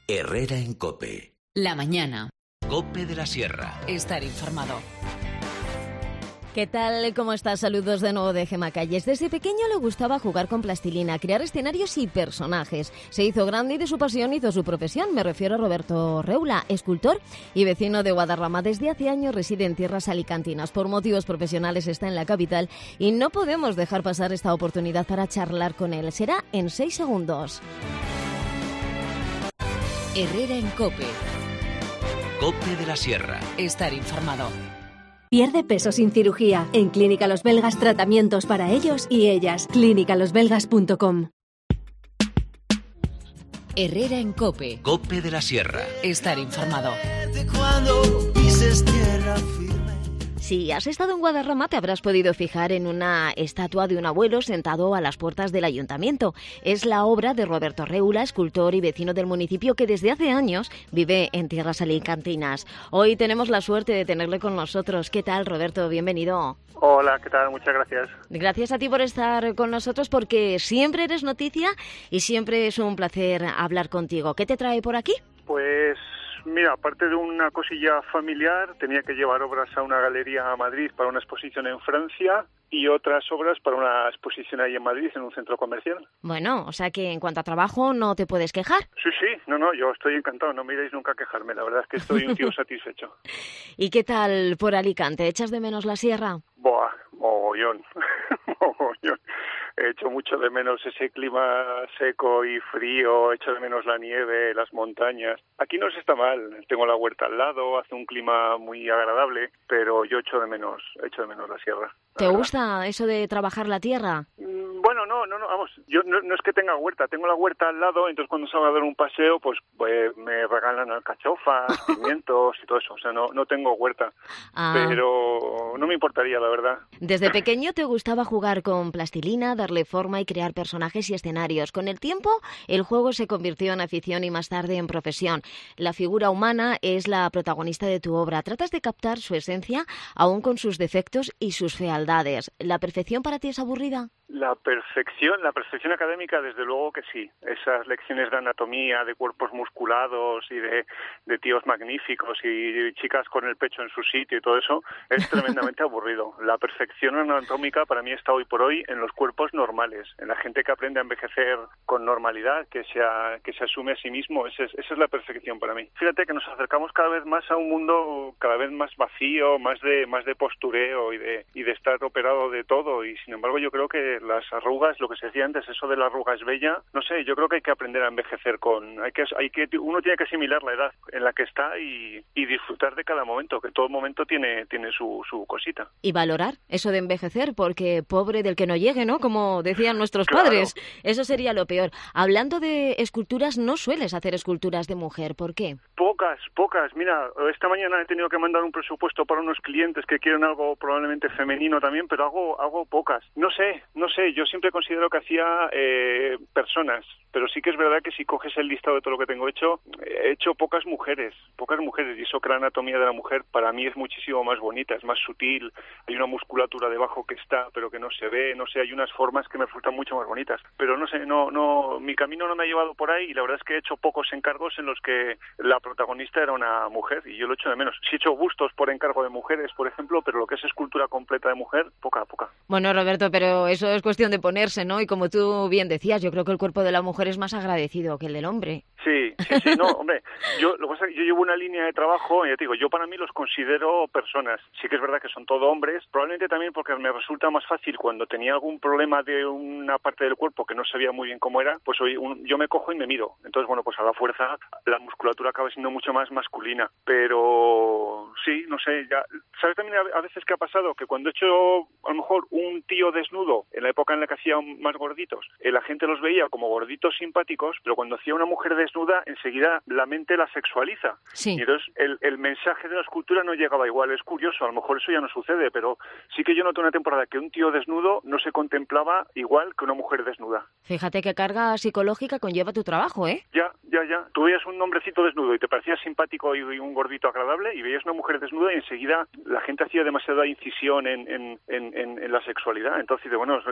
Herrera en COPE. La mañana. COPE de la Sierra. Estar informado. ¿Qué tal? ¿Cómo estás? Saludos de nuevo de Gemma Calles. Desde pequeño le gustaba jugar con plastilina, crear escenarios y personajes. Se hizo grande y de su pasión hizo su profesión. Me refiero a Roberto Reula, escultor y vecino de Guadarrama. Desde hace años reside en tierras alicantinas. Por motivos profesionales está en la capital y no podemos dejar pasar esta oportunidad para charlar con él. Será en 6 segundos. Herrera en COPE. COPE de la Sierra. Estar informado. Pierde peso sin cirugía. En Clínica Los Belgas, tratamientos para ellos y ellas. clínicalosbelgas.com. Herrera en COPE. COPE de la Sierra. Estar informado. Si has estado en Guadarrama te habrás podido fijar en una estatua de un abuelo sentado a las puertas del ayuntamiento. Es la obra de Roberto Reula, escultor y vecino del municipio que desde hace años vive en tierras alicantinas. Hoy tenemos la suerte de tenerle con nosotros. ¿Qué tal, Roberto? Bienvenido. Hola, ¿qué tal? Muchas gracias. Gracias a ti por estar con nosotros porque siempre eres noticia y siempre es un placer hablar contigo. ¿Qué te trae por aquí? Pues mira, aparte de una cosilla familiar, tenía que llevar obras a una galería a Madrid para una exposición en Francia y otras obras para una exposición ahí en Madrid, en un centro comercial. Bueno, o sea que en cuanto a trabajo no te puedes quejar. Sí, no, yo estoy encantado, no me iréis nunca a quejarme, la verdad es que estoy un tío satisfecho. ¿Y qué tal por Alicante? ¿Echas de menos la sierra? Buah, mogollón, mogollón. He hecho mucho de menos ese clima seco y frío, he hecho de menos la nieve, las montañas. Aquí no se está mal, tengo la huerta al lado, hace un clima muy agradable, pero yo echo de menos la sierra. ¿Te gusta eso de trabajar la tierra? Bueno, no, vamos, yo no es que tenga huerta, tengo la huerta al lado, entonces cuando salgo a dar un paseo, pues me regalan alcachofas, pimientos y todo eso, o sea, no tengo huerta, pero no me importaría, la verdad. Desde pequeño te gustaba jugar con plastilina, darle forma y crear personajes y escenarios. Con el tiempo, el juego se convirtió en afición y más tarde en profesión. La figura humana es la protagonista de tu obra. Tratas de captar su esencia, aún con sus defectos y sus fealdades. ¿La perfección para ti es aburrida? La perfección académica, desde luego que sí. Esas lecciones de anatomía, de cuerpos musculados y de tíos magníficos y chicas con el pecho en su sitio y todo eso, es tremendamente aburrido. La perfección anatómica para mí está hoy por hoy en los cuerpos normales, en la gente que aprende a envejecer con normalidad, que se asume a sí mismo. Esa es la perfección para mí. Fíjate que nos acercamos cada vez más a un mundo cada vez más vacío, más de postureo y de estar operado de todo, y sin embargo yo creo que las arrugas, lo que se decía antes, eso de la arruga es bella, no sé, yo creo que hay que aprender a envejecer uno tiene que asimilar la edad en la que está y disfrutar de cada momento, que todo momento tiene su cosita. Y valorar eso de envejecer, porque pobre del que no llegue, ¿no? Como decían nuestros Claro. padres, eso sería lo peor. Hablando de esculturas, no sueles hacer esculturas de mujer, ¿por qué? Pocas. Mira, esta mañana he tenido que mandar un presupuesto para unos clientes que quieren algo probablemente femenino también, pero hago pocas. No sé, yo siempre considero que hacía personas, pero sí que es verdad que si coges el listado de todo lo que tengo hecho, he hecho pocas mujeres, y eso que la anatomía de la mujer para mí es muchísimo más bonita, es más sutil, hay una musculatura debajo que está, pero que no se ve, no sé, hay unas formas que me resultan mucho más bonitas, pero no sé, mi camino no me ha llevado por ahí y la verdad es que he hecho pocos encargos en los que la protagonista era una mujer y yo lo echo de menos. Sí he hecho bustos por encargo de mujeres, por ejemplo, pero lo que es escultura completa de mujer, poca. Bueno, Roberto, pero eso es cuestión de ponerse, ¿no? Y como tú bien decías, yo creo que el cuerpo de la mujer es más agradecido que el del hombre. Sí, no, hombre, lo que pasa es que yo llevo una línea de trabajo, y ya te digo, yo para mí los considero personas. Sí que es verdad que son todo hombres, probablemente también porque me resulta más fácil cuando tenía algún problema de una parte del cuerpo que no sabía muy bien cómo era, pues yo me cojo y me miro. Entonces, bueno, pues a la fuerza la musculatura acaba siendo mucho más masculina, pero sí, no sé, ya, ¿sabes también a veces qué ha pasado? Que cuando he hecho a lo mejor un tío desnudo, en la época en la que hacía más gorditos, la gente los veía como gorditos simpáticos, pero cuando hacía una mujer desnuda, enseguida la mente la sexualiza. Sí. Y entonces el mensaje de la escultura no llegaba igual. Es curioso, a lo mejor eso ya no sucede, pero sí que yo noté una temporada que un tío desnudo no se contemplaba igual que una mujer desnuda. Fíjate qué carga psicológica conlleva tu trabajo, ¿eh? Ya. Tú veías un hombrecito desnudo y te parecía simpático y un gordito agradable, y veías una mujer desnuda y enseguida la gente hacía demasiada incisión en la sexualidad. Entonces, bueno,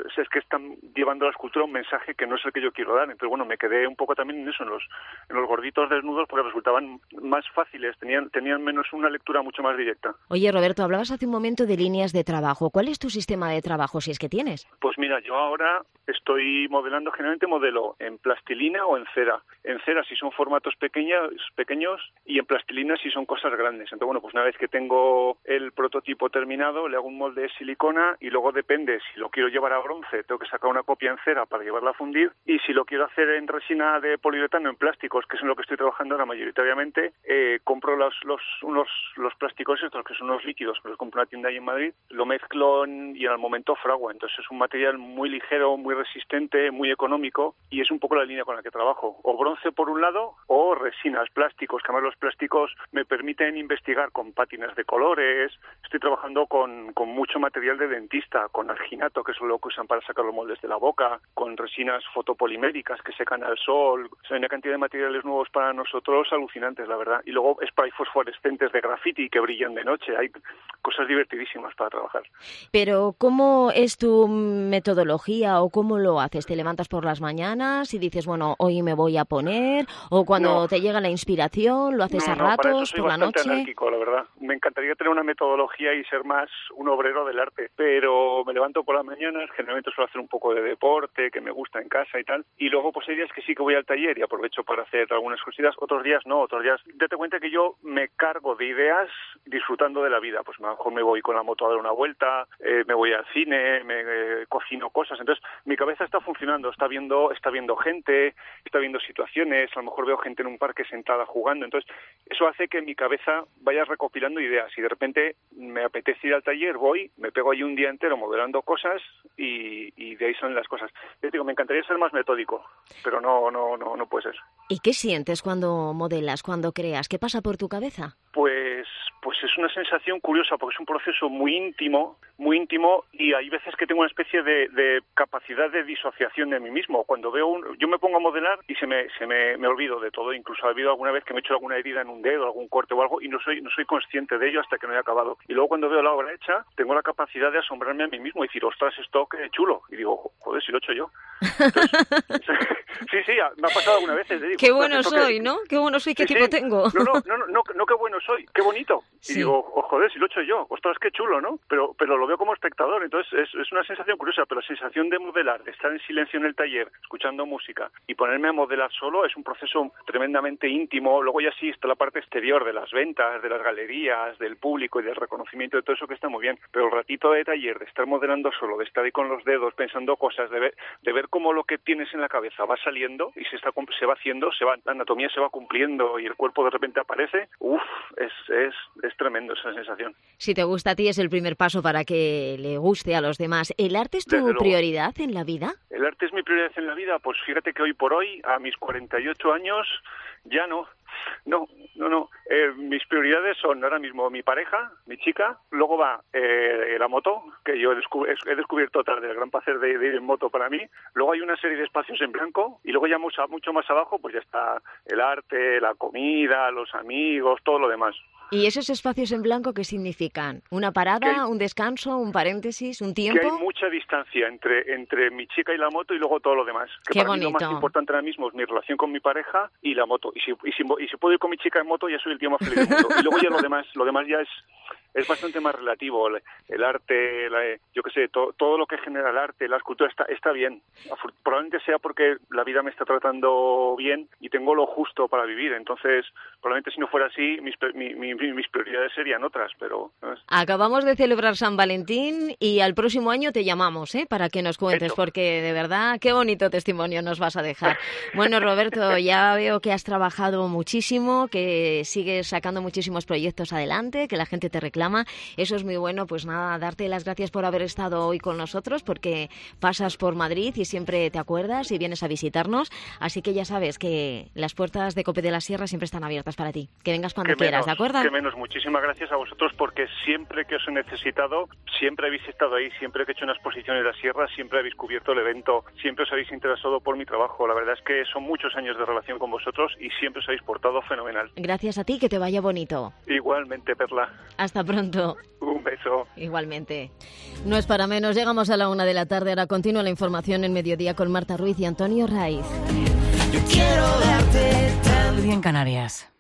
es que están llevando a la escultura un mensaje que no es el que yo quiero dar. Entonces, bueno, me quedé un poco también en eso, en los gorditos desnudos, porque resultaban más fáciles, tenían menos una lectura mucho más directa. Oye, Roberto, hablabas hace un momento de líneas de trabajo. ¿Cuál es tu sistema de trabajo, si es que tienes? Pues mira, yo ahora estoy modelando, generalmente modelo en plastilina o en cera. En cera si son formatos pequeños y en plastilina si son cosas grandes. Entonces, bueno, pues una vez que tengo el prototipo terminado, le hago un molde de silicona y luego depende, si lo quiero llevar a bronce, tengo que sacar una copia en cera para llevarla a fundir, y si lo quiero hacer en resina de poliuretano, en plásticos, que es en lo que estoy trabajando ahora mayoritariamente, compro los plásticos estos, que son unos líquidos, que los compro en una tienda ahí en Madrid, lo mezclo y al momento fragua. Entonces es un material muy ligero, muy resistente, muy económico, y es un poco la línea con la que trabajo. O bronce por un lado, o resinas, plásticos, que además los plásticos me permiten investigar con pátinas de colores. Estoy trabajando con mucho material de dentista, con alginato, que es lo que usan para sacar los moldes de la boca, con resinas fotopoliméricas que secan al sol. O sea, hay una cantidad de materiales nuevos para nosotros alucinantes, la verdad. Y luego spray fosforescentes de graffiti que brillan de noche. Hay cosas divertidísimas para trabajar. Pero, ¿cómo es tu metodología o cómo lo haces? ¿Te levantas por las mañanas y dices, bueno, hoy me voy a poner? ¿O cuando te llega la inspiración, lo haces a ratos, para eso soy por la bastante noche? Anárquico, la verdad. Me encantaría tener una metodología y ser más un obrero del arte, pero me levanto por las mañanas, generalmente suelo hacer un poco de deporte, que me gusta en casa y tal, y luego pues hay días que sí que voy al taller y aprovecho para hacer algunas cositas, otros días no, otros días date cuenta que yo me cargo de ideas disfrutando de la vida. Pues a lo mejor me voy con la moto a dar una vuelta, me voy al cine, me cocino cosas. Entonces mi cabeza está funcionando, está viendo gente, está viendo situaciones, a lo mejor veo gente en un parque sentada jugando. Entonces eso hace que mi cabeza vaya recopilando ideas y de repente me apetece ir al taller, voy, me pego allí un día entero modelando cosas y de ahí salen las cosas. Yo digo, me encantaría ser más metódico, pero no puede ser. ¿Y qué sientes cuando modelas, cuando creas? ¿Qué pasa por tu cabeza? Pues es una sensación curiosa porque es un proceso muy íntimo y hay veces que tengo una especie de capacidad de disociación de mí mismo. Cuando yo me pongo a modelar y me olvido de todo. Incluso ha habido alguna vez que me he hecho alguna herida en un dedo, algún corte o algo y no soy consciente de ello hasta que no he acabado. Y luego cuando veo la obra hecha, tengo la capacidad de asombrarme a mí mismo y decir, ostras, esto qué chulo. Y digo, joder, si lo he hecho yo. Entonces, sí, me ha pasado alguna vez. Digo, qué bueno soy, ¿no? Qué bueno soy, qué tipo tengo. No, qué bueno soy, qué bonito. Y digo, joder, si lo he hecho yo, ostras, qué chulo, ¿no? Pero lo veo como espectador, entonces es una sensación curiosa, pero la sensación de modelar, de estar en silencio en el taller, escuchando música y ponerme a modelar solo es un proceso tremendamente íntimo. Luego ya sí está la parte exterior de las ventas, de las galerías, del público y del reconocimiento de todo eso que está muy bien, pero el ratito de taller, de estar modelando solo, de estar ahí con los dedos pensando cosas, de ver cómo lo que tienes en la cabeza va saliendo y se va haciendo, la anatomía se va cumpliendo y el cuerpo de repente aparece, es tremendo esa sensación. Si te gusta a ti es el primer paso para que le guste a los demás. ¿El arte es tu prioridad en la vida? ¿El arte es mi prioridad en la vida? Pues fíjate que hoy por hoy, a mis 48 años, ya no. No. Mis prioridades son ahora mismo mi pareja, mi chica, luego va la moto, que yo he descubierto tarde el gran placer de ir en moto para mí, luego hay una serie de espacios en blanco y luego ya mucho más abajo pues ya está el arte, la comida, los amigos, todo lo demás. ¿Y esos espacios en blanco qué significan? ¿Una parada, un descanso, un paréntesis, un tiempo? Que hay mucha distancia entre mi chica y la moto y luego todo lo demás. Que qué para bonito. mí lo más importante ahora mismo es mi relación con mi pareja y la moto. Y si puedo ir con mi chica en moto ya soy el tío más feliz del mundo. Y luego ya lo demás ya es bastante más relativo. El arte, yo qué sé, todo lo que genera el arte, la escultura está bien. Probablemente sea porque la vida me está tratando bien y tengo lo justo para vivir. Entonces, probablemente si no fuera así, mis prioridades serían otras, pero... ¿sabes? Acabamos de celebrar San Valentín y al próximo año te llamamos, para que nos cuentes, porque de verdad, qué bonito testimonio nos vas a dejar. Bueno, Roberto, ya veo que has trabajado muchísimo, que sigues sacando muchísimos proyectos adelante, que la gente te reclama. Eso es muy bueno. Pues nada, darte las gracias por haber estado hoy con nosotros, porque pasas por Madrid y siempre te acuerdas y vienes a visitarnos. Así que ya sabes que las puertas de COPE de la Sierra siempre están abiertas para ti. Que vengas cuando quieras, ¿de acuerdo? que menos. Muchísimas gracias a vosotros porque siempre que os he necesitado, siempre habéis estado ahí, siempre que he hecho una exposición en la sierra, siempre habéis cubierto el evento, siempre os habéis interesado por mi trabajo. La verdad es que son muchos años de relación con vosotros y siempre os habéis portado fenomenal. Gracias a ti, que te vaya bonito. Igualmente, Perla. Hasta pronto. Un beso. Igualmente. No es para menos, llegamos a la 1 de la tarde, ahora continúa la información en Mediodía con Marta Ruiz y Antonio Raiz. Yo quiero darte tan... Día en Canarias.